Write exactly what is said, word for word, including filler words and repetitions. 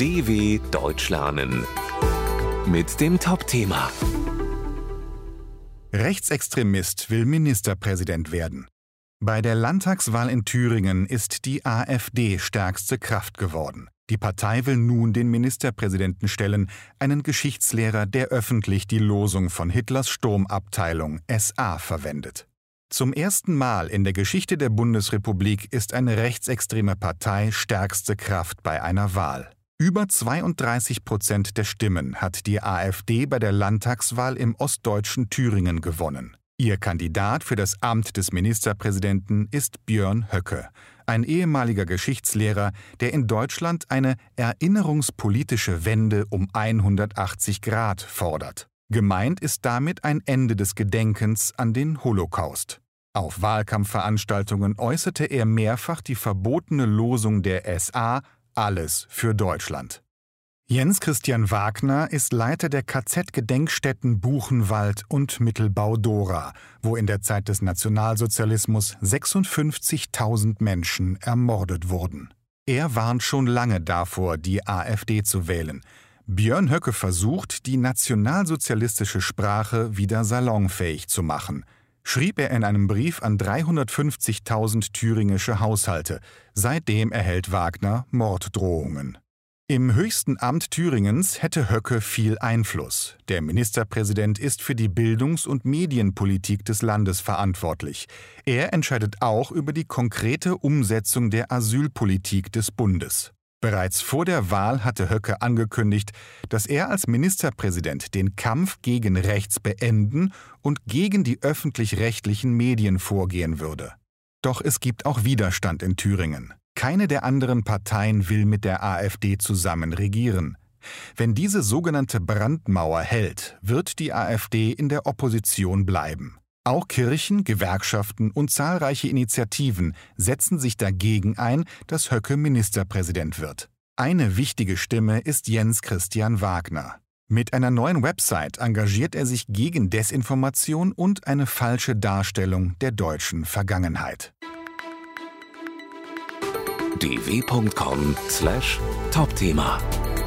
D W Deutsch lernen mit dem Top-Thema. Rechtsextremist will Ministerpräsident werden. Bei der Landtagswahl in Thüringen ist die AfD stärkste Kraft geworden. Die Partei will nun den Ministerpräsidenten stellen, einen Geschichtslehrer, der öffentlich die Losung von Hitlers Sturmabteilung S A verwendet. Zum ersten Mal in der Geschichte der Bundesrepublik ist eine rechtsextreme Partei stärkste Kraft bei einer Wahl. Über zweiunddreißig Prozent der Stimmen hat die AfD bei der Landtagswahl im ostdeutschen Thüringen gewonnen. Ihr Kandidat für das Amt des Ministerpräsidenten ist Björn Höcke, ein ehemaliger Geschichtslehrer, der in Deutschland eine erinnerungspolitische Wende um hundertachtzig Grad fordert. Gemeint ist damit ein Ende des Gedenkens an den Holocaust. Auf Wahlkampfveranstaltungen äußerte er mehrfach die verbotene Losung der S A: Alles für Deutschland. Jens Christian Wagner ist Leiter der K Z-Gedenkstätten Buchenwald und Mittelbau-Dora, wo in der Zeit des Nationalsozialismus sechsundfünfzigtausend Menschen ermordet wurden. Er warnt schon lange davor, die AfD zu wählen. Björn Höcke versucht, die nationalsozialistische Sprache wieder salonfähig zu machen, schrieb er in einem Brief an dreihundertfünfzigtausend thüringische Haushalte. Seitdem erhält Wagner Morddrohungen. Im höchsten Amt Thüringens hätte Höcke viel Einfluss. Der Ministerpräsident ist für die Bildungs- und Medienpolitik des Landes verantwortlich. Er entscheidet auch über die konkrete Umsetzung der Asylpolitik des Bundes. Bereits vor der Wahl hatte Höcke angekündigt, dass er als Ministerpräsident den Kampf gegen rechts beenden und gegen die öffentlich-rechtlichen Medien vorgehen würde. Doch es gibt auch Widerstand in Thüringen. Keine der anderen Parteien will mit der AfD zusammen regieren. Wenn diese sogenannte Brandmauer hält, wird die AfD in der Opposition bleiben. Auch Kirchen, Gewerkschaften und zahlreiche Initiativen setzen sich dagegen ein, dass Höcke Ministerpräsident wird. Eine wichtige Stimme ist Jens Christian Wagner. Mit einer neuen Website engagiert er sich gegen Desinformation und eine falsche Darstellung der deutschen Vergangenheit. d w punkt com slash Top-Thema